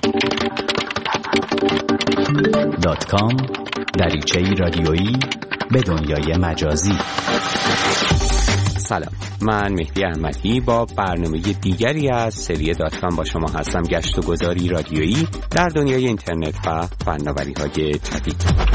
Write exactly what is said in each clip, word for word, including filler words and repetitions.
دات کام دریچه‌ای رادیویی به دنیای مجازی. سلام، من مهدی احمدی با برنامه دیگری از سری دات کام با شما هستم. گشت و گذاری رادیویی در دنیای اینترنت و فناوری‌های جدید.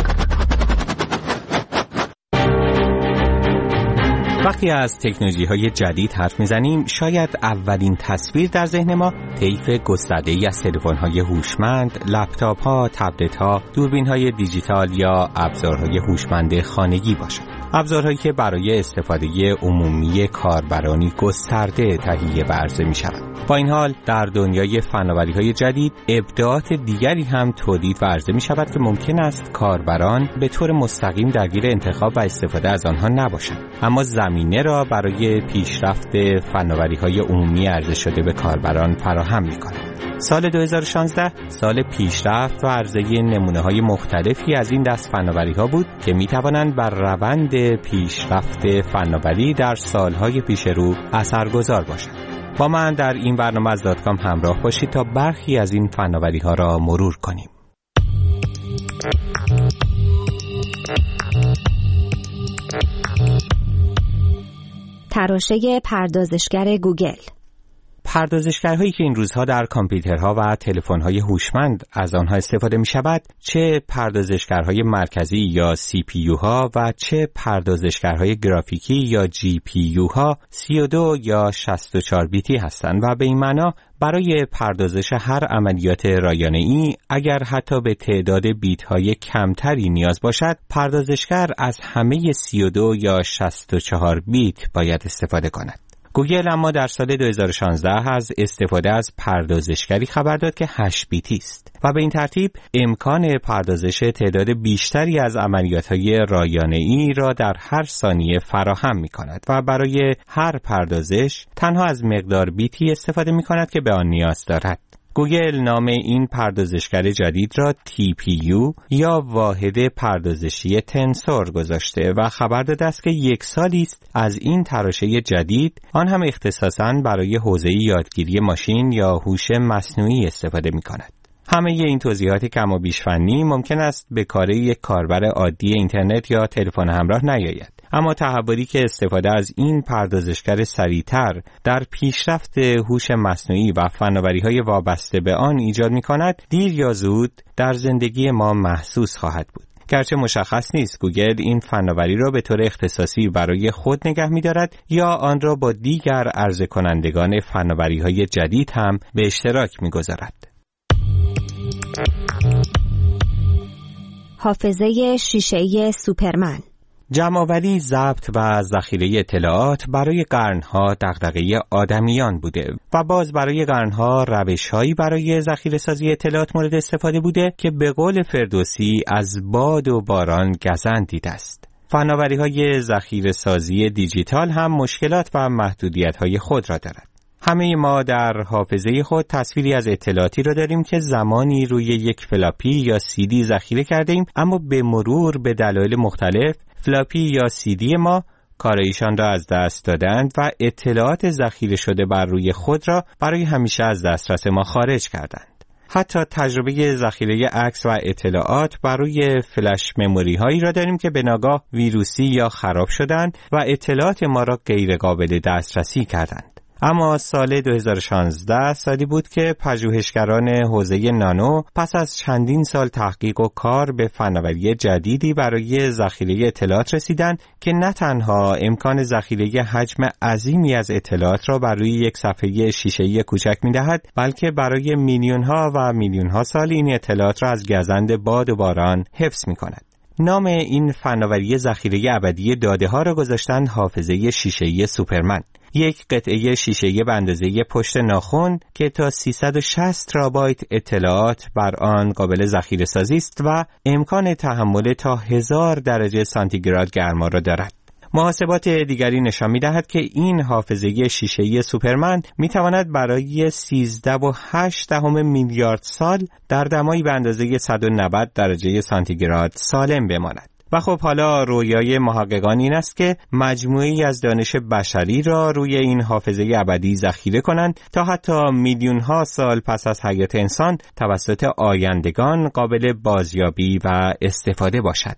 وقتی از تکنولوژی‌های جدید حرف می‌زنیم، شاید اولین تصویر در ذهن ما طیف گسترده‌ای از تلفن‌های هوشمند، لپتاپ‌ها، تبلت‌ها، دوربین‌های دیجیتال یا ابزارهای هوشمند خانگی باشد. ابزارهایی که برای استفاده عمومی کاربرانی گسترده تهیه و عرضه می‌شوند. با این حال در دنیای فناوری‌های جدید ابداعات دیگری هم تولید و عرضه می‌شود که ممکن است کاربران به طور مستقیم درگیر انتخاب و استفاده از آنها نباشند، اما زمینه را برای پیشرفت فناوری‌های عمومی عرضه شده به کاربران فراهم می‌کند. سال دو هزار و شانزده سال پیشرفت و عرضه نمونه‌های مختلفی از این دست فناوری‌ها بود که می‌توانند بر روند پیشرفت فناوری در سال‌های پیش رو اثرگذار باشند. با من در این برنامه از دات کام همراه باشید تا برخی از این فناوری‌ها را مرور کنیم. تراشه پردازشگر گوگل. پردازشگرهایی که این روزها در کامپیوترها و تلفن‌های هوشمند از آنها استفاده می‌شود، چه پردازشگرهای مرکزی یا سی پی یو ها و چه پردازشگرهای گرافیکی یا جی پی یو ها سی و دو یا شصت و چهار بیتی هستند و به این معنا برای پردازش هر عملیات رایانه‌ای اگر حتی به تعداد بیت‌های کمتری نیاز باشد، پردازشگر از همه سی و دو یا شصت و چهار بیت باید استفاده کند. گوگل اما در سال دو هزار و شانزده از استفاده از پردازشگری خبر داد که هشت بیتی است و به این ترتیب امکان پردازش تعداد بیشتری از عملیات‌های رایانه‌ای را در هر ثانیه فراهم می‌کند و برای هر پردازش تنها از مقدار بیتی استفاده می‌کند که به آن نیاز دارد. گوگل نام این پردازشگر جدید را تی پی یو یا واحد پردازشی تنسور گذاشته و خبر داده است که یک سالی است از این تراشه جدید، آن هم اختصاصاً برای حوزه یادگیری ماشین یا هوش مصنوعی استفاده می‌کند. همه این توضیحات کم و بیش فنی ممکن است به کار یک کاربر عادی اینترنت یا تلفن همراه نیاید، اما تحولی که استفاده از این پردازشگر سریعتر در پیشرفت هوش مصنوعی و فناوری‌های وابسته به آن ایجاد می‌کند، دیر یا زود در زندگی ما محسوس خواهد بود. گرچه مشخص نیست گوگل این فناوری را به طور اختصاصی برای خود نگه می‌دارد یا آن را با دیگر عرضه کنندگان فناوری‌های جدید هم به اشتراک می‌گذارد. حافظه شیشه‌ای سوپرمن. جمع‌آوری، ضبط و ذخیره اطلاعات برای قرن‌ها دغدغه آدمیان بوده و باز برای قرن‌ها روش‌هایی برای ذخیره‌سازی اطلاعات مورد استفاده بوده که به قول فردوسی از باد و باران گزند دیده است. فناوری‌های ذخیره‌سازی دیجیتال هم مشکلات و محدودیت‌های خود را دارد. همه ما در حافظه خود تصویری از اطلاعاتی را داریم که زمانی روی یک فلاپی یا سی دی ذخیره کرده ایم، اما به مرور به دلایل مختلف فلاپی یا سی دی ما کارایشان را از دست دادند و اطلاعات ذخیره شده بر روی خود را برای همیشه از دسترس ما خارج کردند. حتی تجربه ذخیره عکس و اطلاعات بر روی فلش مموری هایی را داریم که به ناگاه ویروسی یا خراب شدند و اطلاعات ما را غیر قابل دسترسی کردند. اما سال دو هزار و شانزده سالی بود که پژوهشگران حوزه نانو پس از چندین سال تحقیق و کار به فناوری جدیدی برای ذخیره اطلاعات رسیدند که نه تنها امکان ذخیره حجم عظیمی از اطلاعات را بر روی یک صفحه شیشه‌ای کوچک می‌دهد، بلکه برای میلیون‌ها و میلیون‌ها سال این اطلاعات را از گزند باد و باران حفظ می‌کند. نام این فناوری ذخیره ابدی داده‌ها را گذاشتند حافظه شیشه‌ای سوپرمن. یک قطعه شیشه‌ای به اندازه پشت ناخن که تا سیصد و شصت ترابایت اطلاعات بر آن قابل ذخیره سازی است و امکان تحمل تا هزار درجه سانتیگراد گرما را دارد. محاسبات دیگری نشان می‌دهد که این حافظه شیشه‌ای سوپرمن می‌تواند برای سیزده و هشت دهم میلیارد سال در دمایی به اندازه صد و نود درجه سانتیگراد سالم بماند. و خب حالا رویای محققان این است که مجموعه‌ای از دانش بشری را روی این حافظه ابدی ذخیره کنند تا حتی میلیون‌ها سال پس از حیات انسان توسط آیندگان قابل بازیابی و استفاده باشد.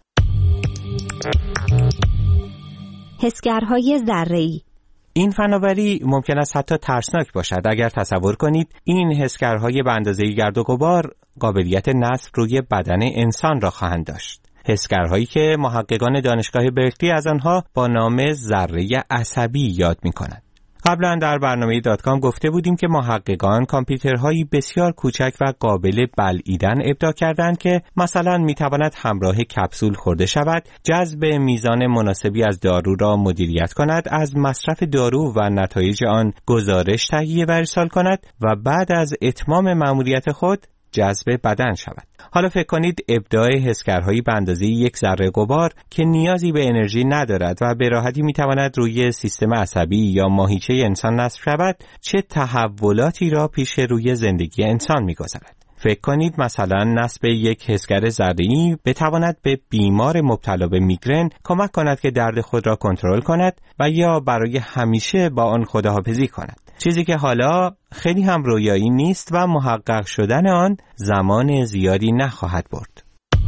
حسگرهای ذره‌ای. این فناوری ممکن است حتی ترسناک باشد اگر تصور کنید این حسگرهای به اندازه گرد و غبار قابلیت نصب روی بدن انسان را خواهند داشت. حسگرهایی که محققان دانشگاه برکلی از آنها با نام ذره عصبی یاد می‌کنند. قبلا در برنامه دات کام گفته بودیم که محققان کامپیوترهایی بسیار کوچک و قابل بلعیدن ابداع کردند که مثلا میتواند همراه کپسول خورده شود، جذب میزان مناسبی از دارو را مدیریت کند، از مصرف دارو و نتایج آن گزارش تهیه و ارسال کند و بعد از اتمام مأموریت خود جذب بدن شود. حالا فکر کنید ابداع حسگرهایی به اندازه یک ذره غبار که نیازی به انرژی ندارد و به راحتی میتواند روی سیستم عصبی یا ماهیچه انسان نصب شود چه تحولاتی را پیش روی زندگی انسان میگذارد. فکر کنید مثلا نصب یک حسگر ذره‌ای بتواند به بیمار مبتلا به میگرن کمک کند که درد خود را کنترل کند و یا برای همیشه با آن خداحافظی کند. چیزی که حالا خیلی هم رویایی نیست و محقق شدن آن زمان زیادی نخواهد برد.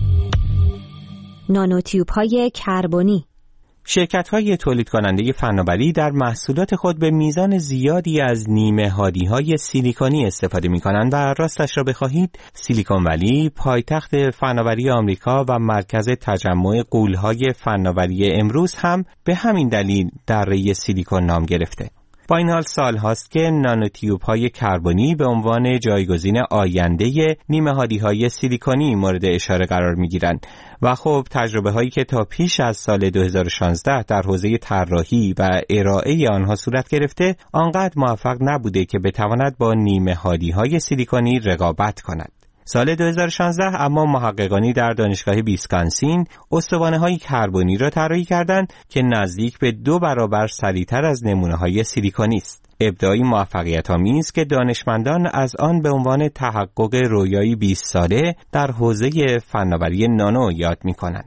نانوتیوب های کربنی. شرکت‌های تولید کننده فناوری در محصولات خود به میزان زیادی از نیمه هادی‌های سیلیکونی استفاده می‌کنند و راستش را بخواهید سیلیکون ولی پایتخت فناوری آمریکا و مرکز تجمع غول‌های فناوری امروز هم به همین دلیل دره سیلیکون نام گرفته. با این حال سال هاست که نانوتیوب های کربنی به عنوان جایگزین آینده نیمه هادی های سیلیکونی مورد اشاره قرار می گیرند و خب تجربه هایی که تا پیش از سال دو هزار و شانزده در حوزه طراحی و ارائه آنها صورت گرفته آنقدر موفق نبوده که بتواند با نیمه هادی های سیلیکونی رقابت کند. سال دو هزار و شانزده اما محققانی در دانشگاه ویسکانسین استوانه‌های کربنی را طراحی کردند که نزدیک به دو برابر سریعتر از نمونه‌های سیلیکونی است. ابداعی موفقیت‌آمیز که دانشمندان از آن به عنوان تحقق رویایی بیست ساله در حوزه فناوری نانو یاد می‌کنند.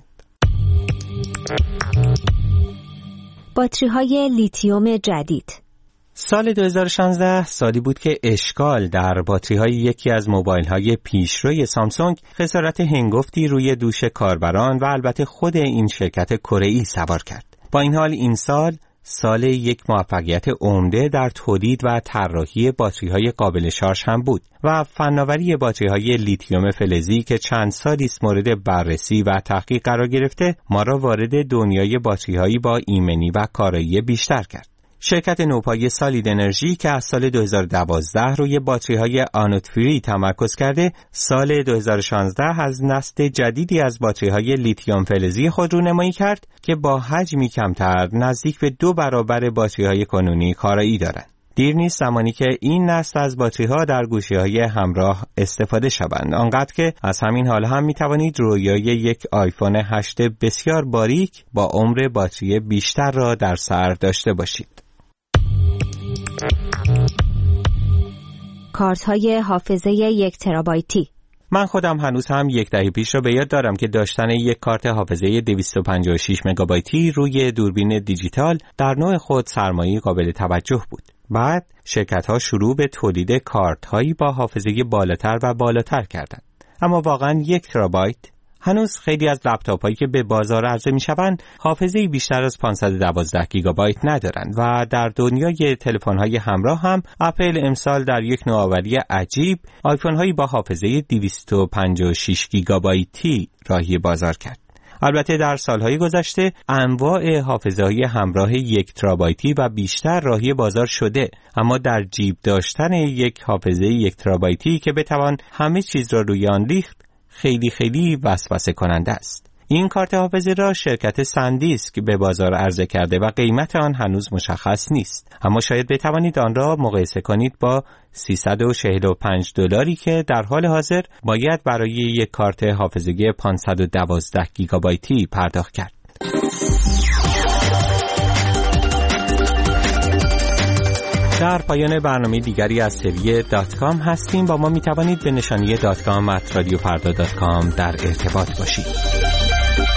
باتری‌های لیتیوم جدید. سال دو هزار و شانزده سالی بود که اشکال در باتری‌های یکی از موبایل‌های پیشروی سامسونگ خسارت هنگفتی روی دوش کاربران و البته خود این شرکت کره‌ای سوار کرد. با این حال این سال سال یک موفقیت عمده در تولید و طراحی باتری‌های قابل شارژ هم بود و فناوری باتری‌های لیتیوم فلزی که چند سالی است مورد بررسی و تحقیق قرار گرفته ما را وارد دنیای باتری‌هایی با ایمنی و کارایی بیشتر کرد. شرکت نوپای سالید انرژی که از سال دو هزار و دوازده روی باتری‌های آنود فری تمرکز کرده، سال دو هزار و شانزده از نسل جدیدی از باتری‌های لیتیوم فلزی خود رونمایی کرد که با حجمی کمتر نزدیک به دو برابر باتری‌های کنونی کارایی دارند. دیر نیست زمانی که این نسل از باتری‌ها در گوشی‌های همراه استفاده شوند، آنقدر که از همین حال هم می‌توانید رویای یک آیفون هشت بسیار باریک با عمر باتری بیشتر را در سر داشته باشید. کارت های حافظه یک ترابایتی. من خودم هنوز هم یک دهه پیش را به یاد دارم که داشتن یک کارت حافظه دویست و پنجاه و شش مگابایتی روی دوربین دیجیتال در نوع خود سرمایه قابل توجه بود. بعد شرکت‌ها شروع به تولید کارت‌هایی با حافظه بالاتر و بالاتر کردند. اما واقعاً یک ترابایت هنوز خیلی از لپتاپ‌هایی که به بازار عرضه می‌شوند حافظه‌ای بیشتر از پانصد و دوازده گیگابایت ندارند و در دنیای تلفن‌های همراه هم اپل امسال در یک نوآوری عجیب آیفون‌هایی با حافظه دویست و پنجاه و شش گیگابایتی راهی بازار کرد. البته در سالهای گذشته انواع حافظه‌های همراه یک ترابایتی و بیشتر راهی بازار شده، اما در جیب داشتن یک حافظه یک ترابایتی که بتوان همه چیز را روی آن ریخت خیلی خیلی وسوسه کننده است. این کارت حافظه را شرکت سندیسک به بازار عرضه کرده و قیمت آن هنوز مشخص نیست، اما شاید بتوانید آن را مقایسه کنید با سیصد و چهل و پنج دلاری که در حال حاضر باید برای یک کارت حافظه پانصد و دوازده گیگابایتی پرداخت کرد. در پایان برنامه دیگری از سری دات کام هستیم. با ما می توانید به نشانی دات کام ات رادیو فردا دات کام در ارتباط باشید.